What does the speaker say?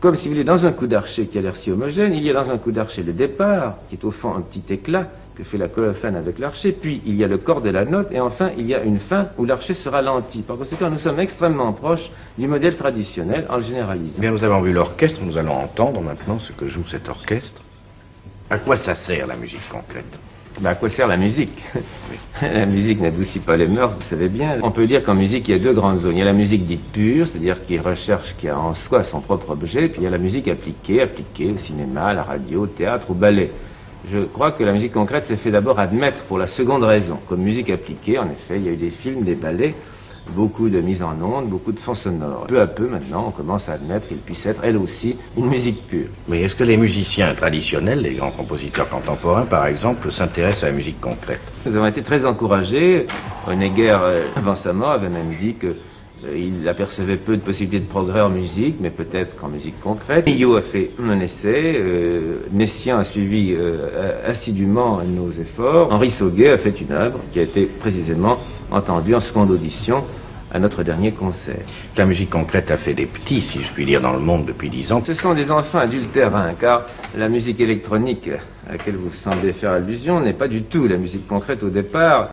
Comme si vous voulez, dans un coup d'archet qui a l'air si homogène, il y a dans un coup d'archet le départ, qui est au fond un petit éclat que fait la colophane avec l'archet, puis il y a le corps de la note, et enfin il y a une fin où l'archet se ralentit. Par conséquent, nous sommes extrêmement proches du modèle traditionnel en le généralisant. Bien, nous avons vu l'orchestre, nous allons entendre maintenant ce que joue cet orchestre. À quoi ça sert la musique concrète? À quoi sert la musique? La musique n'adoucit pas les mœurs, vous savez bien. On peut dire qu'en musique, il y a deux grandes zones. Il y a la musique dite pure, c'est-à-dire qui recherche, qui a en soi son propre objet, puis il y a la musique appliquée au cinéma, à la radio, au théâtre, au ballet. Je crois que la musique concrète s'est fait d'abord admettre pour la seconde raison. Comme musique appliquée, en effet, il y a eu des films, des ballets, beaucoup de mise en onde, beaucoup de fonds sonores. Peu à peu, maintenant, on commence à admettre qu'il puisse être, elle aussi, une musique pure. Mais est-ce que les musiciens traditionnels, les grands compositeurs contemporains, par exemple, s'intéressent à la musique concrète? Nous avons été très encouragés. Honegger, avant sa mort, avait même dit qu'il apercevait peu de possibilités de progrès en musique, mais peut-être qu'en musique concrète. Millot a fait un essai, Messiaen a suivi assidûment nos efforts. Henri Sauguet a fait une œuvre qui a été précisément entendue en seconde audition à notre dernier concert. La musique concrète a fait des petits, si je puis dire, dans le monde depuis 10 ans. Ce sont des enfants adultérins, car la musique électronique à laquelle vous semblez faire allusion n'est pas du tout la musique concrète au départ.